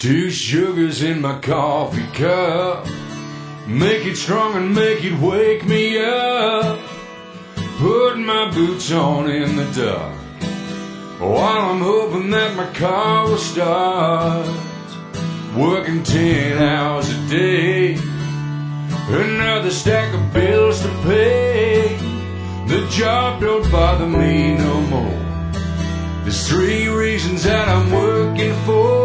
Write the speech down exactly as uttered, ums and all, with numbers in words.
Two sugars in my coffee cup, make it strong and make it wake me up. Putting my boots on in the dark, while I'm hoping that my car will start. Working ten hours a day, another stack of bills to pay. The job don't bother me no more. There's three reasons that I'm working for.